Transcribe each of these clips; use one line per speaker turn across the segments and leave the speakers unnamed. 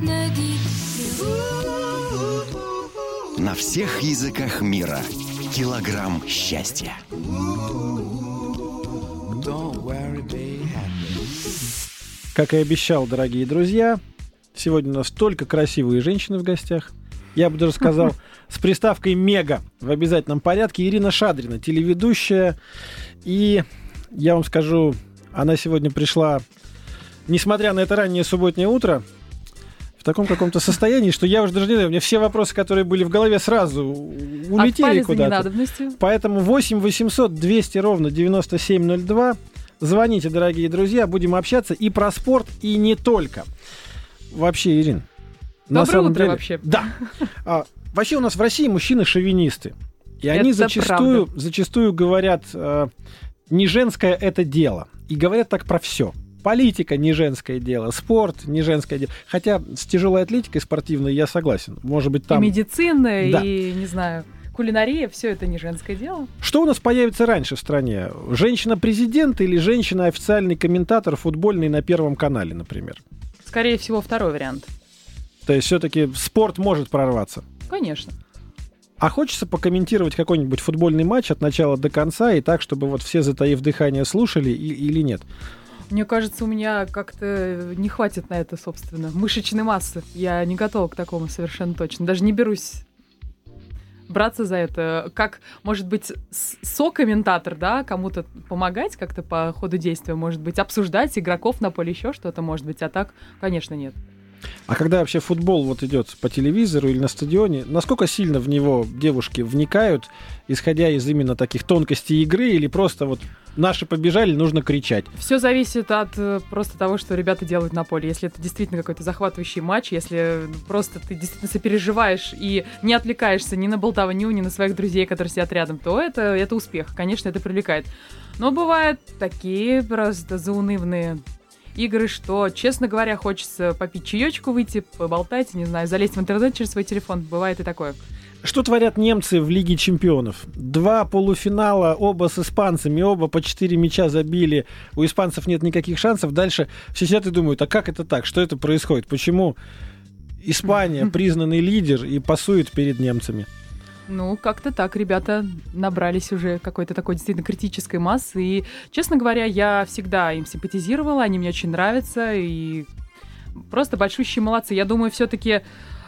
На всех языках мира. Килограмм счастья.
Как и обещал, дорогие друзья, сегодня у нас только красивые женщины в гостях. Я бы даже сказал, с приставкой «мега» в обязательном порядке. Ирина Шадрина, телеведущая. И я вам скажу, она сегодня пришла, несмотря на это раннее субботнее утро, в таком каком-то состоянии, что я уже даже не знаю, у меня все вопросы, которые были в голове, сразу улетели куда-то. Поэтому 8 800 200 ровно 9702. Звоните, дорогие друзья, будем общаться и про спорт, и не только. Вообще, Ирин, на самом деле, вообще. Да. Вообще у нас в России мужчины шовинисты. И они зачастую говорят, не женское это дело. И говорят так про все. Политика не женское дело, спорт не женское дело. Хотя с тяжелой атлетикой спортивной я согласен. Может быть, там...
И медицина, да. И, не знаю, кулинария, все это не женское дело.
Что у нас появится раньше в стране? Женщина-президент или женщина-официальный комментатор футбольный на Первом канале, например?
Скорее всего, второй вариант.
То есть все-таки спорт может прорваться?
Конечно.
А хочется покомментировать какой-нибудь футбольный матч от начала до конца и так, чтобы вот все, затаив дыхание, слушали или нет?
Мне кажется, у меня как-то не хватит на это, собственно, мышечной массы. Я не готова к такому совершенно точно. Даже не берусь браться за это. Как, может быть, сокомментатор, да, кому-то помогать как-то по ходу действия, может быть, обсуждать игроков на поле, еще что-то, может быть, а так, конечно, нет.
А когда вообще футбол вот идет по телевизору или на стадионе, насколько сильно в него девушки вникают, исходя из именно таких тонкостей игры, или просто вот наши побежали, нужно кричать?
Все зависит от просто того, что ребята делают на поле. Если это действительно какой-то захватывающий матч, если просто ты действительно сопереживаешь и не отвлекаешься ни на болтовню, ни на своих друзей, которые сидят рядом, то это успех. Конечно, это привлекает. Но бывают такие просто заунывные игры, что, честно говоря, хочется попить чаечку, выйти, поболтать, не знаю, залезть в интернет через свой телефон. Бывает и такое.
Что творят немцы в Лиге чемпионов? 2 полуфинала, оба с испанцами, оба по 4 мяча забили. У испанцев нет никаких шансов. Дальше все сидят и думают, а как это так? Что это происходит? Почему Испания признанный лидер и пасует перед немцами?
Ну, как-то так ребята набрались уже какой-то такой действительно критической массы. И, честно говоря, я всегда им симпатизировала, они мне очень нравятся. И просто большущие молодцы. Я думаю, все-таки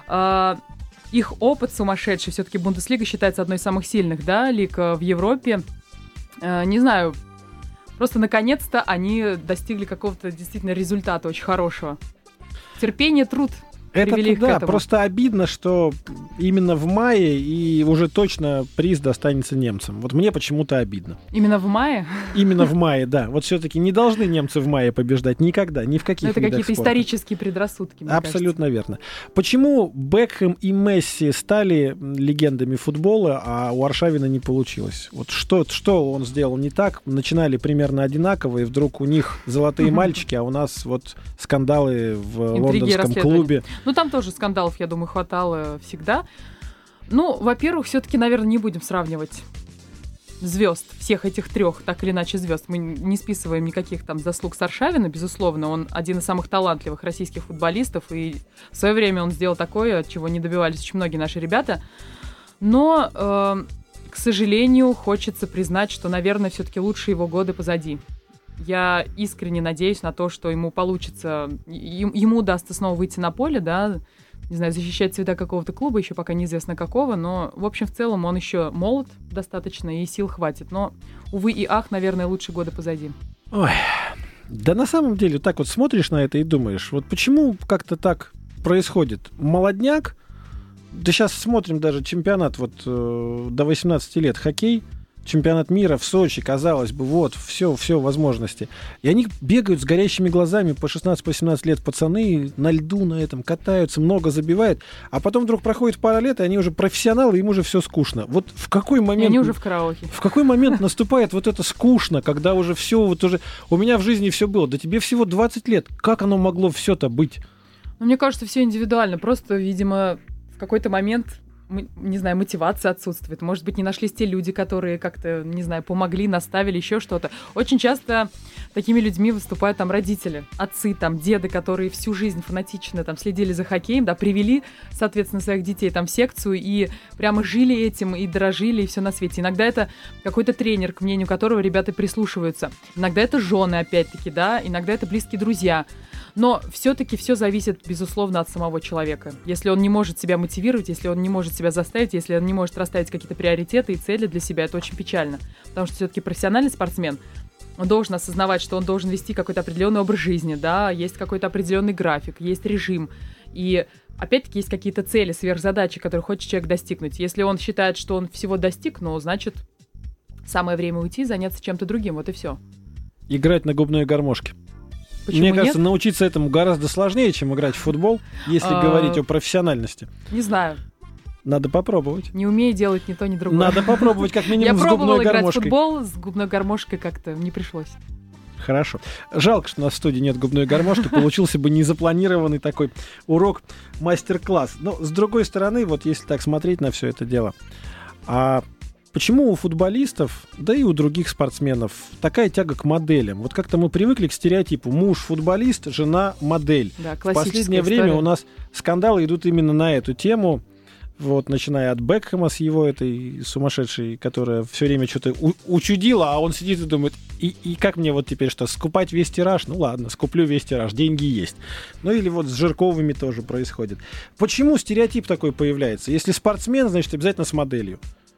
их опыт сумасшедший. Все-таки Бундеслига считается одной из самых сильных, да, лиг в Европе. Не знаю, просто наконец-то они достигли какого-то действительно результата очень хорошего. Терпение, труд.
Это да, просто обидно, что именно в мае и уже точно приз достанется немцам. Вот мне почему-то обидно.
Именно в мае?
Именно в мае, да. Вот все-таки не должны немцы в мае побеждать никогда, ни в каких видах спорта.
Это какие-то исторические предрассудки, мне
Абсолютно верно. Почему Бекхэм и Месси стали легендами футбола, а у Аршавина не получилось? Вот что он сделал не так? Начинали примерно одинаково, и вдруг у них золотые мальчики, а у нас вот скандалы в лондонском клубе.
Ну, там тоже скандалов, я думаю, хватало всегда. Ну, во-первых, все-таки, наверное, не будем сравнивать звезд, всех этих трех, так или иначе, звезд. Мы не списываем никаких там заслуг с Аршавина, безусловно. Он один из самых талантливых российских футболистов, и в свое время он сделал такое, от чего не добивались очень многие наши ребята. Но, к сожалению, хочется признать, что, наверное, все-таки лучшие его годы позади. Я искренне надеюсь на то, что ему получится, ему удастся снова выйти на поле, да, не знаю, защищать цвета какого-то клуба, еще пока неизвестно какого, но, в общем, в целом он еще молод достаточно, и сил хватит. Но, увы и ах, наверное, лучшие годы позади.
Ой, да на самом деле, так вот смотришь на это и думаешь, вот почему как-то так происходит? Молодняк, да сейчас смотрим даже чемпионат вот до 18 лет, хоккей, чемпионат мира в Сочи, казалось бы, вот, все возможности. И они бегают с горящими глазами по 16-18 лет пацаны, на льду на этом катаются, много забивают, а потом вдруг проходит пара лет, и они уже профессионалы, им уже все скучно. Вот в какой момент...
Они уже в караоке.
В какой момент наступает вот это скучно, когда уже все, вот уже... У меня в жизни все было, да тебе всего 20 лет, как оно могло все-то быть?
Ну, мне кажется, все индивидуально, просто, видимо, в какой-то момент не знаю, мотивация отсутствует. Может быть, не нашлись те люди, которые как-то, не знаю, помогли, наставили, еще что-то. Очень часто такими людьми выступают там родители, отцы, там, деды, которые всю жизнь фанатично там следили за хоккеем, да, привели, соответственно, своих детей там в секцию и прямо жили этим, и дорожили, и все на свете. Иногда это какой-то тренер, к мнению которого ребята прислушиваются. Иногда это жены, опять-таки, да, иногда это близкие друзья. Но все-таки все зависит, безусловно, от самого человека. Если он не может себя мотивировать, если он не может себя заставить, если он не может расставить какие-то приоритеты и цели для себя, это очень печально. Потому что все-таки профессиональный спортсмен, он должен осознавать, что он должен вести какой-то определенный образ жизни, да, есть какой-то определенный график, есть режим. И опять-таки есть какие-то цели, сверхзадачи, которые хочет человек достигнуть. Если он считает, что он всего достиг, ну, значит, самое время уйти, заняться чем-то другим, вот и все.
Играть на губной гармошке.
Почему
Мне кажется,
нет?
научиться этому гораздо сложнее, чем играть в футбол, если говорить о профессиональности.
Не знаю.
Надо попробовать.
Не умею делать ни то, ни другое.
Надо попробовать как минимум
Я
с
пробовала
губной
играть в
гармошкой.
футбол, с губной гармошкой как-то не пришлось.
Хорошо. Жалко, что у нас в студии нет губной гармошки. Получился бы незапланированный такой урок, мастер-класс. Но, с другой стороны, вот если так смотреть на все это дело, почему у футболистов, да и у других спортсменов, такая тяга к моделям? Вот как-то мы привыкли к стереотипу: муж футболист, жена модель.
Да,
В
классическая
последнее
история.
время у нас скандалы идут именно на эту тему. Вот, начиная от Бекхэма с его этой сумасшедшей, которая все время что-то учудила, а он сидит и думает, и как мне вот теперь что, скупать весь тираж? Ну ладно, скуплю весь тираж, деньги есть. Ну или вот с Жирковыми тоже происходит. Почему стереотип такой появляется? Если спортсмен, значит обязательно с моделью.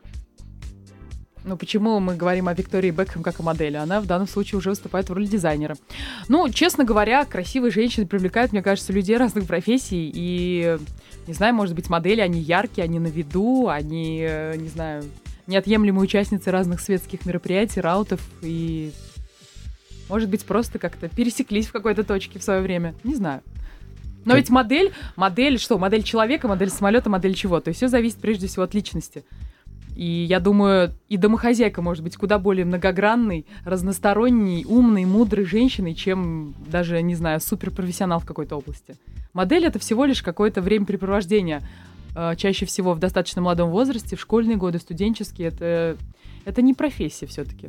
Ну, почему мы говорим о Виктории Бекхэм как о модели? Она в данном случае уже выступает в роли дизайнера. Ну, честно говоря, красивые женщины привлекают, мне кажется, людей разных профессий. И, не знаю, может быть, модели, они яркие, они на виду, они, не знаю, неотъемлемые участницы разных светских мероприятий, раутов. И, может быть, просто как-то пересеклись в какой-то точке в свое время. Не знаю. Но ведь модель что? Модель человека, модель самолета, модель чего? То есть все зависит прежде всего от личности. И я думаю, и домохозяйка может быть куда более многогранной, разносторонней, умной, мудрой женщиной, чем даже, не знаю, суперпрофессионал в какой-то области. Модель — это всего лишь какое-то времяпрепровождение. Чаще всего в достаточно молодом возрасте, в школьные годы, студенческие. Это не профессия все-таки.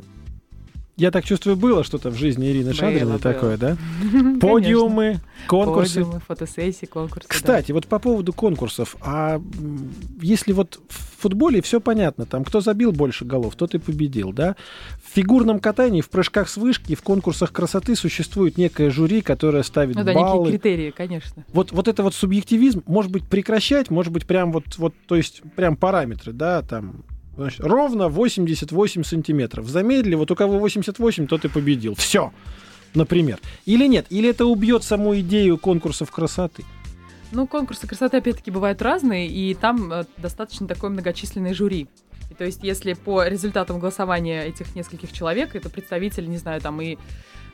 Я так чувствую, было что-то в жизни Ирины Шадриной такое, да? Подиумы, конкурсы.
Подиумы, фотосессии, конкурсы.
Кстати, вот по поводу конкурсов. А если вот в футболе все понятно, там кто забил больше голов, тот и победил, да? В фигурном катании, в прыжках с вышки, в конкурсах красоты существует некое жюри, которое ставит
да,
баллы.
некие критерии, конечно.
Вот это вот субъективизм, может быть, прекращать, может быть, прям вот, то есть прям параметры, да, там... Значит, ровно 88 сантиметров. Замедлили, вот у кого 88, тот и победил. Все, например. Или нет? Или это убьет саму идею конкурсов красоты?
Ну, конкурсы красоты, опять-таки, бывают разные, и там достаточно такое многочисленное жюри. И, то есть, если по результатам голосования этих нескольких человек, это представители, не знаю, там и...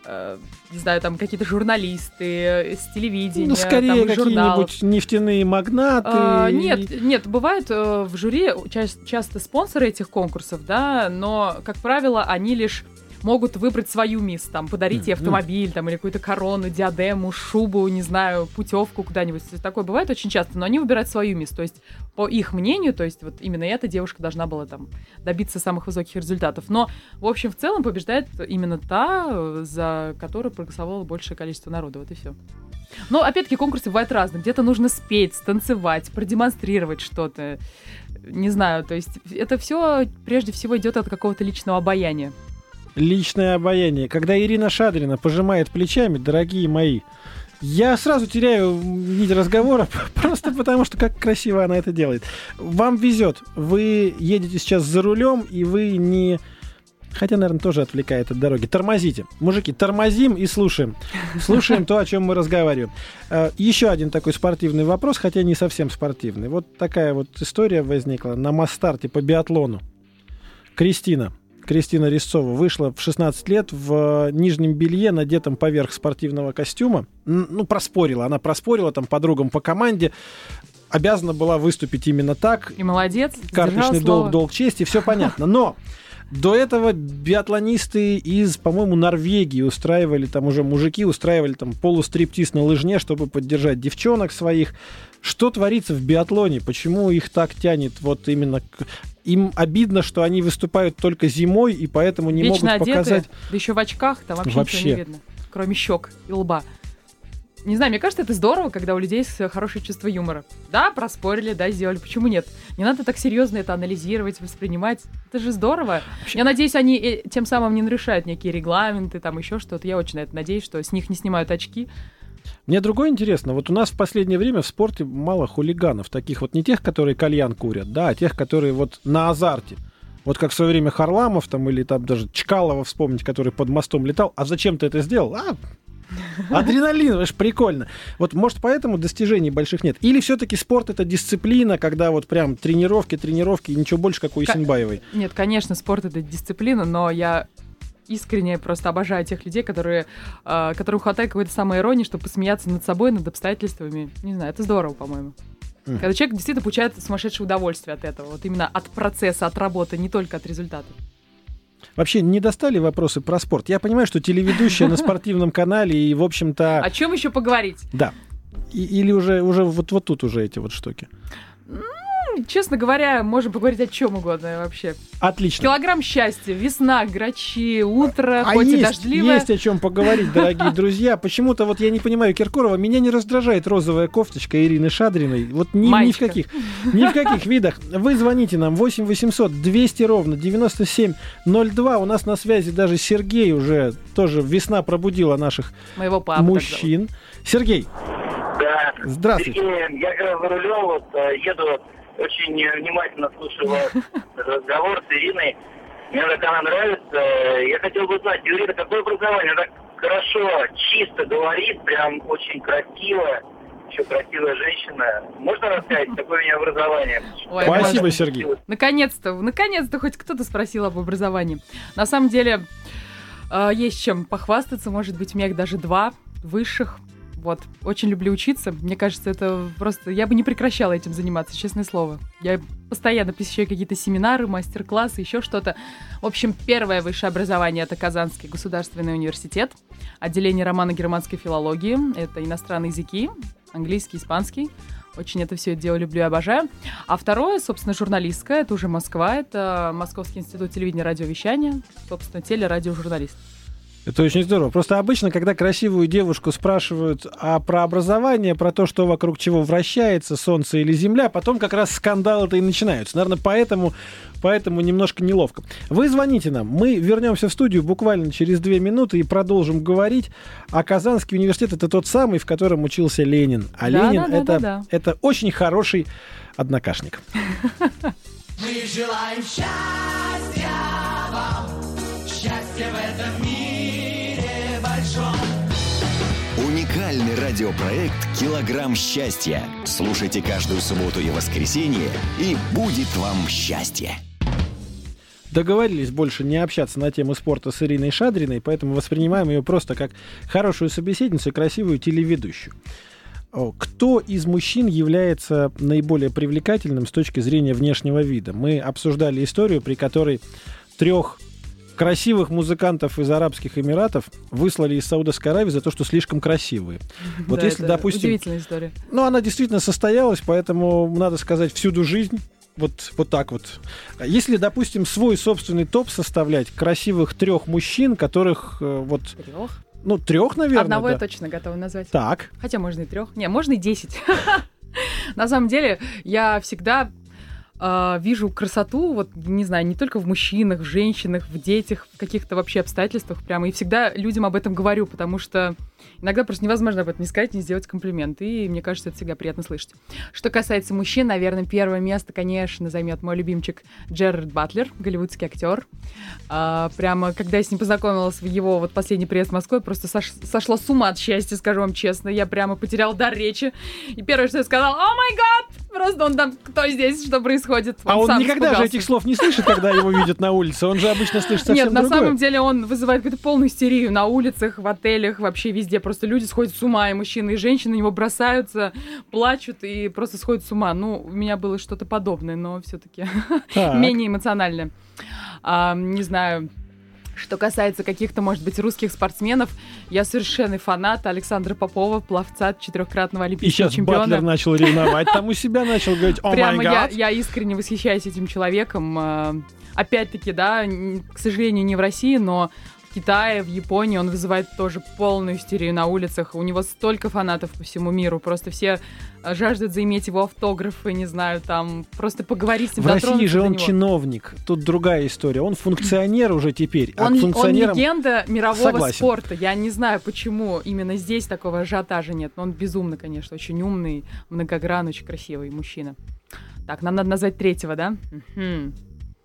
не знаю, там какие-то журналисты с телевидения,
ну, скорее
там, из
какие-нибудь
журналов.
Нефтяные магнаты.
Нет, бывают в жюри часто спонсоры этих конкурсов, да, но, как правило, они лишь могут выбрать свою мисс, там, подарить ей автомобиль, там, или какую-то корону, диадему, шубу, не знаю, путевку куда-нибудь. Такое бывает очень часто, но они выбирают свою мисс. То есть, по их мнению, то есть, вот именно эта девушка должна была там добиться самых высоких результатов. Но, в общем, в целом побеждает именно та, за которую проголосовало большее количество народу. Вот и все. Но, опять-таки, конкурсы бывают разные. Где-то нужно спеть, станцевать, продемонстрировать что-то. Не знаю, то есть, это все прежде всего идет от какого-то личного обаяния.
Личное обаяние. Когда Ирина Шадрина пожимает плечами, дорогие мои, я сразу теряю нить разговора, просто потому что как красиво она это делает. Вам везет. Вы едете сейчас за рулем, и вы не... Хотя, наверное, тоже отвлекает от дороги. Тормозите. Мужики, тормозим и слушаем. Слушаем то, о чем мы разговариваем. Еще один такой спортивный вопрос, хотя не совсем спортивный. Вот такая вот история возникла на масс-старте по биатлону. Кристина Резцова вышла в 16 лет в нижнем белье, надетом поверх спортивного костюма. Ну, проспорила. Она проспорила там подругам по команде. Обязана была выступить именно так.
И молодец.
Карточный долг чести, все понятно. Но до этого биатлонисты из, по-моему, Норвегии устраивали, там уже мужики устраивали там полустриптиз на лыжне, чтобы поддержать девчонок своих. Что творится в биатлоне? Почему их так тянет вот именно к... Им обидно, что они выступают только зимой, и поэтому не
Вечно
могут
одетые,
показать...
да еще в очках, там вообще ничего не видно, кроме щек и лба. Не знаю, мне кажется, это здорово, когда у людей есть хорошее чувство юмора. Да, проспорили, да, сделали. Почему нет? Не надо так серьезно это анализировать, воспринимать. Это же здорово. Я надеюсь, они тем самым не нарушают некие регламенты, там еще что-то. Я очень на это надеюсь, что с них не снимают очки.
Мне другое интересно. Вот у нас в последнее время в спорте мало хулиганов. Таких вот не тех, которые кальян курят, да, а тех, которые вот на азарте. Вот как в свое время Харламов там или там даже Чкалова вспомнить, который под мостом летал. А зачем ты это сделал? Адреналин, это ж прикольно. Вот, может, поэтому достижений больших нет. Или все-таки спорт — это дисциплина, когда вот прям тренировки, и ничего больше, как у Исенбаевой?
Нет, конечно, спорт — это дисциплина, но я искренне просто обожаю тех людей, которым хватает какой-то самоиронии, чтобы посмеяться над собой, над обстоятельствами. Не знаю, это здорово, по-моему. Когда человек действительно получает сумасшедшее удовольствие от этого. Вот именно от процесса, от работы, не только от результата.
Вообще, не достали вопросы про спорт? Я понимаю, что телеведущая на спортивном канале и, в общем-то...
О чем еще поговорить?
Да. Или уже вот тут уже эти вот штуки?
Честно говоря, можем поговорить о чем угодно вообще.
Отлично.
Килограмм счастья, весна, грачи, утро, хоть и дождливое.
Есть о чем поговорить, дорогие друзья. Почему-то вот я не понимаю, Киркорова, меня не раздражает розовая кофточка Ирины Шадриной. Вот ни в каких видах. Вы звоните нам 8 800 200 ровно 9702. У нас на связи даже Сергей уже тоже весна пробудила наших мужчин. Сергей.
Да.
Здравствуйте.
Сергей, я как раз за рулем еду. Очень внимательно слушаю ваш разговор с Ириной. Мне так она нравится. Я хотел бы знать, Ирина, какое образование? Она так хорошо, чисто говорит, прям очень красиво. Еще красивая женщина. Можно рассказать, какое у нее образование?
Ой,
спасибо, Сергей.
Наконец-то хоть кто-то спросил об образовании. На самом деле, есть чем похвастаться. Может быть, у меня их даже 2 высших. Вот, очень люблю учиться. Мне кажется, это просто... Я бы не прекращала этим заниматься, честное слово. Я постоянно посещаю какие-то семинары, мастер-классы, еще что-то. В общем, первое высшее образование — это Казанский государственный университет, отделение романо-германской филологии. Это иностранные языки, английский, испанский. Очень это все дело люблю и обожаю. А второе, собственно, журналистское. Это уже Москва. Это Московский институт телевидения и радиовещания. Собственно, телерадиожурналист.
Это очень здорово. Просто обычно, когда красивую девушку спрашивают про образование, про то, что вокруг чего вращается, солнце или земля, потом как раз скандалы-то и начинаются. Наверное, поэтому немножко неловко. Вы звоните нам. Мы вернемся в студию буквально через 2 минуты и продолжим говорить. А Казанский университет — это тот самый, в котором учился Ленин. А Ленин это очень хороший однокашник.
Мы желаем счастья вам, счастья в этом мире большом.
Уникальный радиопроект «Килограмм счастья». Слушайте каждую субботу и воскресенье, и будет вам счастье.
Договорились больше не общаться на тему спорта с Ириной Шадриной, поэтому воспринимаем ее просто как хорошую собеседницу и красивую телеведущую. Кто из мужчин является наиболее привлекательным с точки зрения внешнего вида? Мы обсуждали историю, при которой 3 красивых музыкантов из Арабских Эмиратов выслали из Саудовской Аравии за то, что слишком красивые. Вот
да,
если,
это
допустим...
удивительная история.
Ну, она действительно состоялась, поэтому, надо сказать, всюду жизнь. Вот так вот. Если, допустим, свой собственный топ составлять красивых 3 мужчин, которых
3?
3, наверное.
Одного
да.
я точно готова назвать.
Так.
Хотя можно и 3. Не, можно и 10. На самом деле, я всегда вижу красоту, вот, не знаю, не только в мужчинах, в женщинах, в детях, в каких-то вообще обстоятельствах прямо. И всегда людям об этом говорю, потому что иногда просто невозможно об этом не сказать, не сделать комплимент. И мне кажется, это всегда приятно слышать. Что касается мужчин, наверное, первое место, конечно, займет мой любимчик Джерард Батлер, голливудский актер. Прямо, когда я с ним познакомилась в его вот последний приезд в Москву, я просто сошла с ума от счастья, скажу вам честно. Я прямо потеряла дар речи. И первое, что я сказала: «О май гад!» Просто он там, кто здесь, что происходит?
Он никогда испугался. Же этих слов не слышит, когда его видят на улице. Он же обычно слышит совсем другое.
Нет, на самом деле он вызывает какую-то полную истерию на улицах, в отелях, вообще везде. Просто люди сходят с ума, и мужчины, и женщины на него бросаются, плачут и просто сходят с ума. Ну, у меня было что-то подобное, но все-таки менее эмоциональное. Не знаю... Что касается каких-то, может быть, русских спортсменов, я совершенный фанат Александра Попова, пловца, 4-кратного олимпийского чемпиона.
И сейчас Батлер начал ревновать, там у себя начал говорить: «О май гад».
Я искренне восхищаюсь этим человеком. Опять-таки, да, к сожалению, не в России, но в Китае, в Японии он вызывает тоже полную истерию на улицах. У него столько фанатов по всему миру. Просто все жаждут заиметь его автографы, не знаю, там, просто поговорить с ним,
дотронуться до него. В России же он
него.
Чиновник. Тут другая история. Он функционер уже теперь.
Он
функционерам...
легенда мирового
Согласен.
спорта. Я не знаю, почему именно здесь такого ажиотажа нет. Но он безумно, конечно, очень умный, многогранный, очень красивый мужчина. Так, нам надо назвать третьего, да? Угу.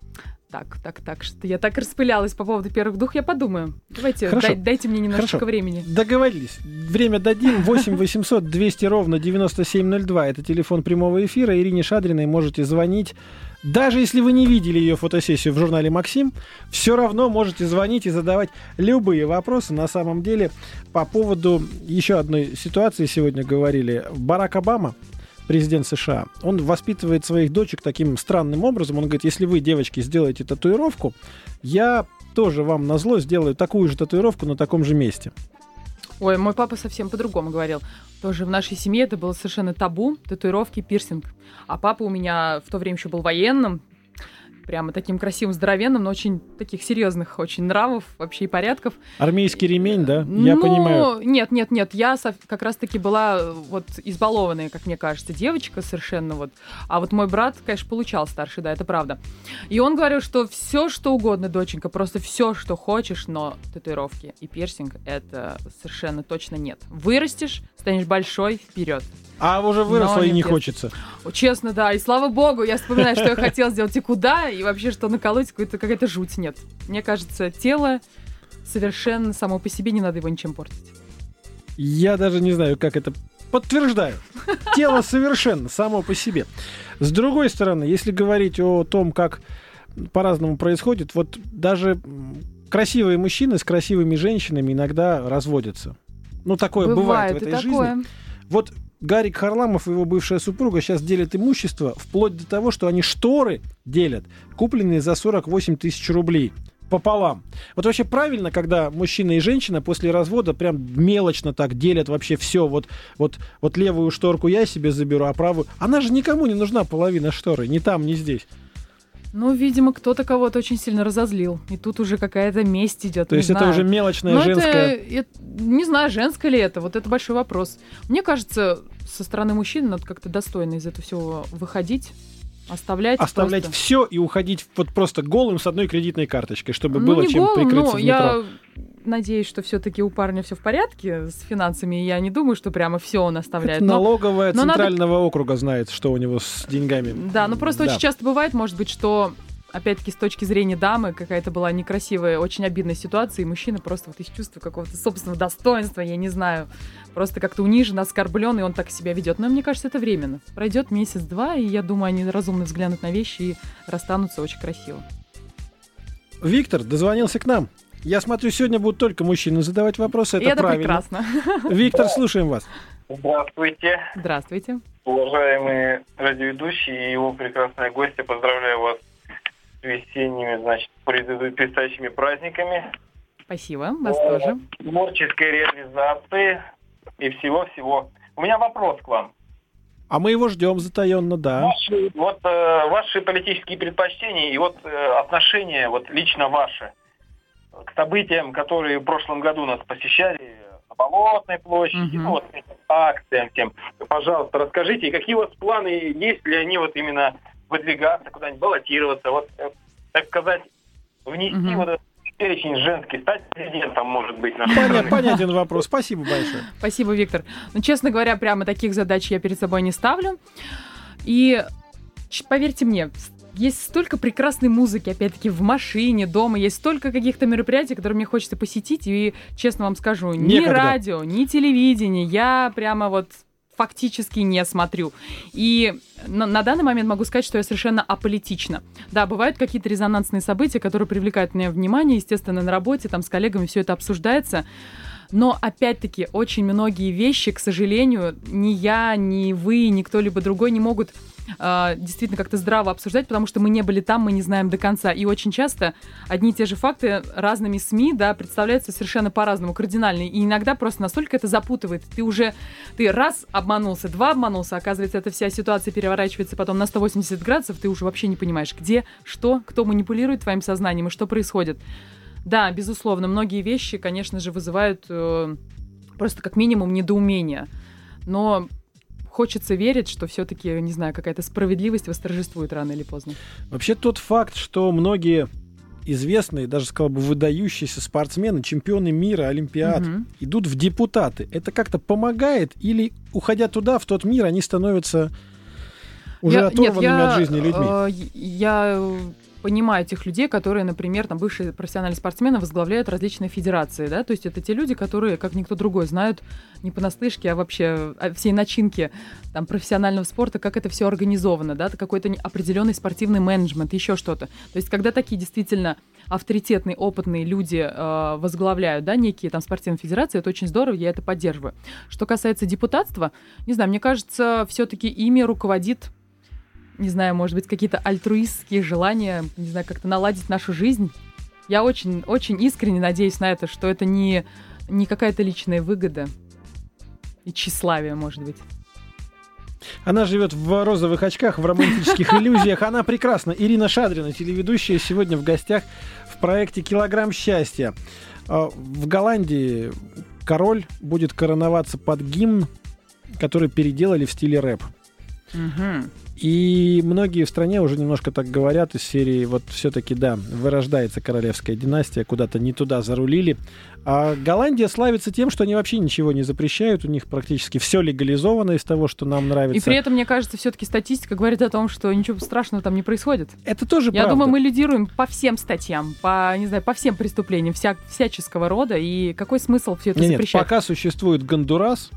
Так, что я так распылялась по поводу первых двух, я подумаю. Давайте, дайте мне немножечко времени.
Договорились. Время дадим. 8 800 200 ровно 9702. Это телефон прямого эфира. Ирине Шадриной можете звонить. Даже если вы не видели ее фотосессию в журнале «Максим», все равно можете звонить и задавать любые вопросы. На самом деле, по поводу еще одной ситуации сегодня говорили. Барак Обама, президент США, он воспитывает своих дочек таким странным образом. Он говорит: если вы, девочки, сделаете татуировку, я тоже вам назло сделаю такую же татуировку на таком же месте.
Ой, мой папа совсем по-другому говорил. Тоже в нашей семье это было совершенно табу, татуировки, пирсинг. А папа у меня в то время еще был военным, прямо таким красивым, здоровенным, но очень таких серьезных очень нравов вообще и порядков.
Армейский ремень, да? Я понимаю.
Нет. Я как раз-таки была вот избалованная, как мне кажется, девочка совершенно вот. А вот мой брат, конечно, получал старший, да, это правда. И он говорил, что все, что угодно, доченька, просто все, что хочешь, но татуировки и пирсинг, это совершенно точно нет. Вырастешь, станешь большой, вперед.
А уже выросла и не хочется.
Честно, да. И слава богу, я вспоминаю, что я хотела сделать и куда, и вообще, что наколоть, какая-то жуть. Нет. Мне кажется, тело совершенно само по себе, не надо его ничем портить.
Я даже не знаю, как это... Подтверждаю. Тело совершенно само по себе. С другой стороны, если говорить о том, как по-разному происходит, вот даже красивые мужчины с красивыми женщинами иногда разводятся. Ну, такое бывает в этой жизни. Вот Гарик Харламов и его бывшая супруга сейчас делят имущество вплоть до того, что они шторы делят, купленные за 48 тысяч рублей пополам. Вот вообще правильно, когда мужчина и женщина после развода прям мелочно так делят вообще все. Вот левую шторку я себе заберу, а правую... Она же никому не нужна, половина шторы. Ни там, ни здесь.
Ну, видимо, кто-то кого-то очень сильно разозлил. И тут уже какая-то месть идет.
То есть это уже мелочная женская...
Не знаю, женское ли это. Вот это большой вопрос. Мне кажется, со стороны мужчин надо как-то достойно из этого всего выходить. Оставлять
просто... все и уходить вот просто голым с одной кредитной карточкой, чтобы было чем прикрыться в метро.
Я надеюсь, что все-таки у парня все в порядке с финансами, и я не думаю, что прямо все он оставляет.
Налоговая Центрального округа знает, что у него с деньгами.
Да, но просто очень часто бывает, может быть, что, опять-таки, с точки зрения дамы, какая-то была некрасивая, очень обидная ситуация, и мужчина просто вот из чувства какого-то собственного достоинства, я не знаю, просто как-то унижен, оскорблен, и он так себя ведет. Но мне кажется, это временно. Пройдет месяц-два, и я думаю, они разумно взглянут на вещи и расстанутся очень красиво.
Виктор дозвонился к нам. Я смотрю, сегодня будут только мужчины задавать вопросы. Это правильно.
Прекрасно.
Виктор, слушаем вас.
Здравствуйте.
Здравствуйте.
Уважаемые радиоведущие и его прекрасные гости, поздравляю вас с весенними, предстоящими праздниками.
Спасибо, вас тоже.
Творческой реализации и всего-всего. У меня вопрос к вам.
А мы его ждем затаенно, да.
Ваши политические предпочтения и отношения, лично ваши, к событиям, которые в прошлом году нас посещали на Болотной площади, акциям тем. Пожалуйста, расскажите, какие у вас планы, есть ли они именно выдвигаться, куда-нибудь баллотироваться, так сказать, внести этот перечень женский, стать президентом, может быть.
Понятен вопрос. Спасибо большое.
Спасибо, Виктор. Честно говоря, прямо таких задач я перед собой не ставлю. И поверьте мне, есть столько прекрасной музыки, опять-таки, в машине, дома. Есть столько каких-то мероприятий, которые мне хочется посетить. И, честно вам скажу, ни радио, ни телевидение я прямо фактически не смотрю. И на данный момент могу сказать, что я совершенно аполитична. Да, бывают какие-то резонансные события, которые привлекают мне внимание. Естественно, на работе, там с коллегами все это обсуждается. Но, опять-таки, очень многие вещи, к сожалению, ни я, ни вы, ни кто-либо другой не могут действительно как-то здраво обсуждать, потому что мы не были там, мы не знаем до конца. И очень часто одни и те же факты разными СМИ, да, представляются совершенно по-разному, кардинально. И иногда просто настолько это запутывает. Ты раз обманулся, два обманулся, оказывается, эта вся ситуация переворачивается потом на 180 градусов, ты уже вообще не понимаешь, где, что, кто манипулирует твоим сознанием и что происходит. Да, безусловно, многие вещи, конечно же, вызывают просто как минимум недоумение. Но хочется верить, что все-таки, не знаю, какая-то справедливость восторжествует рано или поздно.
Вообще тот факт, что многие известные, даже сказал бы, выдающиеся спортсмены, чемпионы мира, олимпиад, идут в депутаты, это как-то помогает? Или, уходя туда, в тот мир, они становятся уже оторванными от жизни людьми?
Я понимаю тех людей, которые, например, там, бывшие профессиональные спортсмены возглавляют различные федерации, да, то есть это те люди, которые, как никто другой, знают не понаслышке, а вообще всей начинки там, профессионального спорта, как это все организовано, да, какой-то определенный спортивный менеджмент, еще что-то. То есть когда такие действительно авторитетные, опытные люди возглавляют, да, некие там спортивные федерации, это очень здорово, я это поддерживаю. Что касается депутатства, не знаю, мне кажется, все-таки ими руководит, не знаю, может быть, какие-то альтруистские желания, не знаю, как-то наладить нашу жизнь. Я очень, очень искренне надеюсь на это, что это не какая-то личная выгода и тщеславие, может быть.
Она живет в розовых очках, в романтических иллюзиях. Она прекрасна. Ирина Шадрина, телеведущая, сегодня в гостях в проекте «Килограмм счастья». В Голландии король будет короноваться под гимн, который переделали в стиле рэп. И многие в стране уже немножко так говорят из серии, вот все-таки, да, вырождается королевская династия, куда-то не туда зарулили. А Голландия славится тем, что они вообще ничего не запрещают, у них практически все легализовано из того, что нам нравится.
И при этом, мне кажется, все-таки статистика говорит о том, что ничего страшного там не происходит.
Это тоже правда.
Я думаю, мы лидируем по всем статьям, по всем преступлениям всяческого рода, и какой смысл все это запрещать?
Нет, пока существует Гондурас,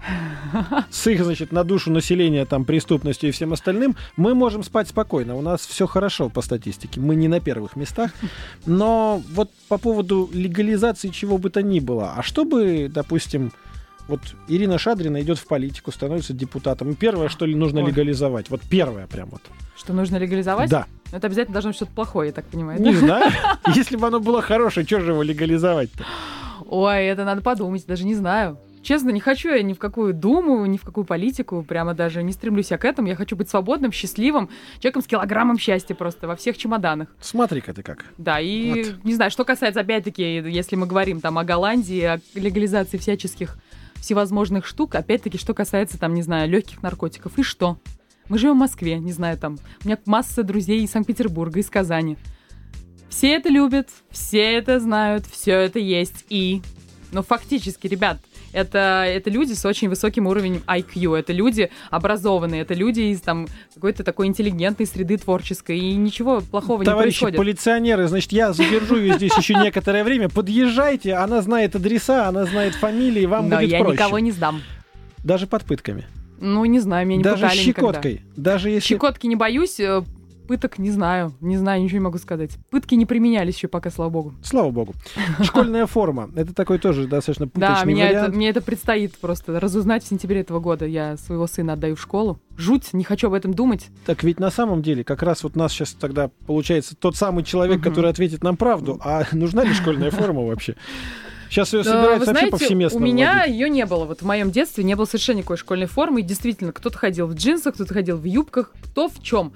с их, значит, на душу населения там преступностью и всем остальным, мы можем спать спокойно. У нас все хорошо по статистике. Мы не на первых местах. Но вот по поводу легализации чего бы то ни было. А чтобы, допустим, вот Ирина Шадрина идет в политику, становится депутатом. И первое, что ли, нужно легализовать. Вот первое прям вот.
Что нужно легализовать?
Да.
Это обязательно должно быть что-то плохое, я так понимаю.
Не знаю. Если бы оно было хорошее, что же его легализовать-то?
Ой, это надо подумать, даже не знаю. Честно, не хочу я ни в какую думу, ни в какую политику, прямо даже не стремлюсь я к этому. Я хочу быть свободным, счастливым человеком с килограммом счастья просто во всех чемоданах.
Смотри-ка ты как.
Да, и
вот.
Не знаю, что касается, опять-таки, если мы говорим там о Голландии, о легализации всяческих всевозможных штук, опять-таки, что касается там, не знаю, легких наркотиков, и что? Мы живем в Москве, не знаю, там, у меня масса друзей из Санкт-Петербурга, из Казани. Все это любят, все это знают, все это есть, ну, фактически, ребят, это люди с очень высоким уровнем IQ, это люди образованные, это люди из там какой-то такой интеллигентной среды творческой, и ничего плохого не происходит.
Товарищи полиционеры, значит, я задержу ее здесь еще некоторое время. Подъезжайте, она знает адреса, она знает фамилии, вам будет проще.
Но я никого не сдам.
Даже под пытками?
Ну, не знаю, меня не
даже
пытали
щекоткой?
никогда.
Даже если...
Щекотки не боюсь, пыток не знаю, ничего не могу сказать. Пытки не применялись еще пока, слава богу.
Слава богу. Школьная форма. Это такой тоже достаточно пыточный вариант.
Да, мне это предстоит просто разузнать в сентябре этого года. Я своего сына отдаю в школу. Жуть, не хочу об этом думать.
Так ведь на самом деле как раз вот нас сейчас тогда получается тот самый человек, который ответит нам правду. А нужна ли школьная форма вообще? Сейчас ее собираются вообще повсеместно.
У меня ее не было. Вот в моем детстве не было совершенно никакой школьной формы. И действительно, кто-то ходил в джинсах, кто-то ходил в юбках, кто в чем.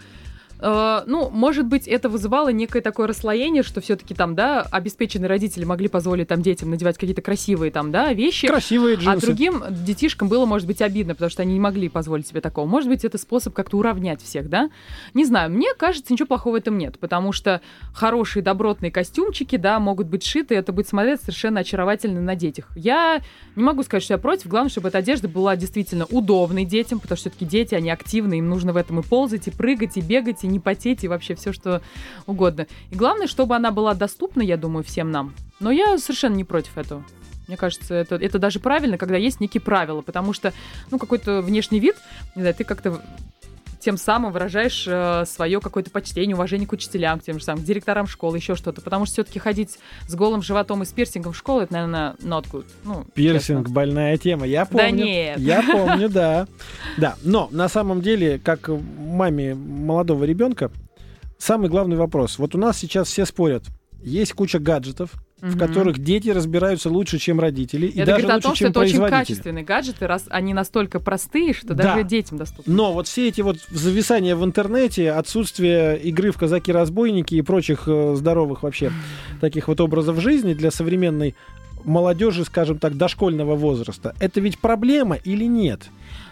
Ну, может быть, это вызывало некое такое расслоение, что все-таки там, да, обеспеченные родители могли позволить там детям надевать какие-то красивые там, да, вещи.
Красивые джинсы.
А другим детишкам было, может быть, обидно, потому что они не могли позволить себе такого. Может быть, это способ как-то уравнять всех, да? Не знаю, мне кажется, ничего плохого в этом нет, потому что хорошие добротные костюмчики, да, могут быть шиты, это будет смотреться совершенно очаровательно на детях. Я не могу сказать, что я против, главное, чтобы эта одежда была действительно удобной детям, потому что все-таки дети, они активны, им нужно в этом и ползать, и прыгать, и бегать, и не потеть, и вообще все, что угодно. И главное, чтобы она была доступна, я думаю, всем нам. Но я совершенно не против этого. Мне кажется, это даже правильно, когда есть некие правила, потому что, ну, какой-то внешний вид, не знаю, ты как-то тем самым выражаешь свое какое-то почтение, уважение к учителям, к тем же самым, к директорам школы, еще что-то. Потому что все-таки ходить с голым животом и с пирсингом в школу, это, наверное, not good. Ну,
Пирсинг,
честно.
больная тема. Я помню.
Да нет.
Я помню, да. Да, но на самом деле, как маме молодого ребенка, самый главный вопрос. Вот у нас сейчас все спорят. Есть куча гаджетов, в которых дети разбираются лучше, чем родители, и
Это
даже
говорит о
лучше,
том, что
чем
это очень
производители.
качественные гаджеты, раз они настолько простые, что
Да.
даже детям доступны.
Но вот все эти вот зависания в интернете, отсутствие игры в казаки-разбойники и прочих здоровых вообще таких вот образов жизни для современной молодежи, скажем так, дошкольного возраста, это ведь проблема или нет?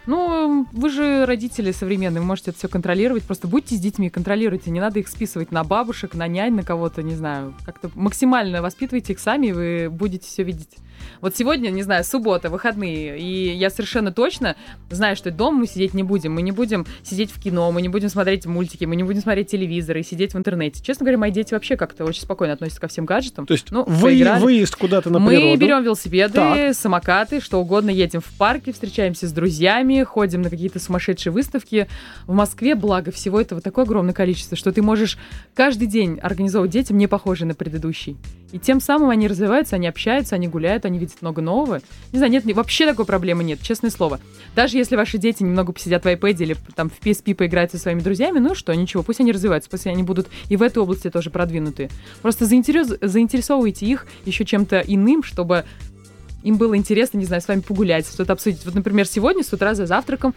Ну, вы же родители современные, вы можете это все контролировать. Просто будьте с детьми, контролируйте. Не надо их списывать на бабушек, на нянь, на кого-то, не знаю. Как-то максимально воспитывайте их сами, и вы будете все видеть. Вот сегодня, не знаю, суббота, выходные, и я совершенно точно знаю, что дома мы сидеть не будем. Мы не будем сидеть в кино, мы не будем смотреть мультики, мы не будем смотреть телевизор и сидеть в интернете. Честно говоря, мои дети вообще как-то очень спокойно относятся ко всем гаджетам.
То есть
поиграли.
выезд куда-то на природу.
Мы берем велосипеды,
Так.
самокаты, что угодно, едем в парке, встречаемся с друзьями, ходим на какие-то сумасшедшие выставки. В Москве, благо, всего этого такое огромное количество, что ты можешь каждый день организовывать детям, не похожие на предыдущий. И тем самым они развиваются, они общаются, они гуляют, они видят много нового. Не знаю, нет, вообще такой проблемы нет, честное слово. Даже если ваши дети немного посидят в iPad или там в PSP поиграют со своими друзьями, ну что, ничего, пусть они развиваются, пусть они будут и в этой области тоже продвинутые. Просто заинтересовывайте их еще чем-то иным, чтобы им было интересно, не знаю, с вами погулять, что-то обсудить. Вот, например, сегодня с утра за завтраком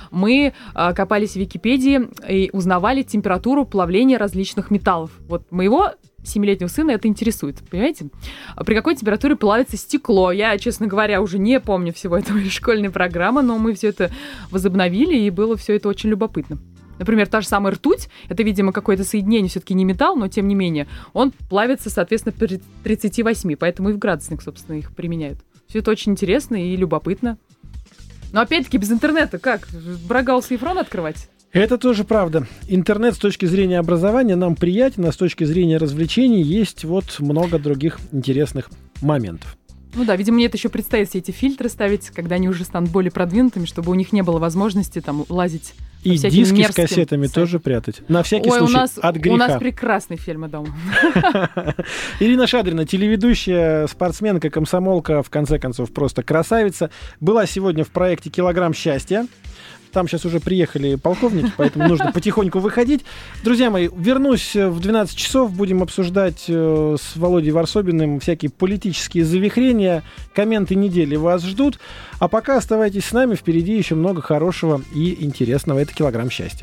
мы копались в Википедии и узнавали температуру плавления различных металлов. Вот моего 7-летнего сына это интересует, понимаете? При какой температуре плавится стекло? Я, честно говоря, уже не помню всего этого из школьной программы, но мы все это возобновили, и было все это очень любопытно. Например, та же самая ртуть, это, видимо, какое-то соединение, все-таки не металл, но тем не менее, он плавится, соответственно, при 38, поэтому и в градусник, собственно, их применяют. Все это очень интересно и любопытно. Но опять-таки без интернета как? Брагаус и Ефрон открывать?
Это тоже правда. Интернет с точки зрения образования нам приятен, а с точки зрения развлечений есть вот много других интересных моментов.
Ну да, видимо, мне это еще предстоит все эти фильтры ставить, когда они уже станут более продвинутыми, чтобы у них не было возможности там лазить по
И
всяким
диски с
мерзким
кассетами
сайтам.
тоже прятать. На всякий
Ой,
случай, от
у
греха.
нас прекрасные фильмы дома.
Ирина Шадрина, телеведущая, спортсменка, комсомолка, в конце концов, просто красавица, была сегодня в проекте «Килограмм счастья». Там сейчас уже приехали полковники, поэтому нужно потихоньку выходить. Друзья мои, вернусь в 12 часов. Будем обсуждать с Володей Варсобиным всякие политические завихрения. Комменты недели вас ждут. А пока оставайтесь с нами. Впереди еще много хорошего и интересного. Это «Килограмм счастья».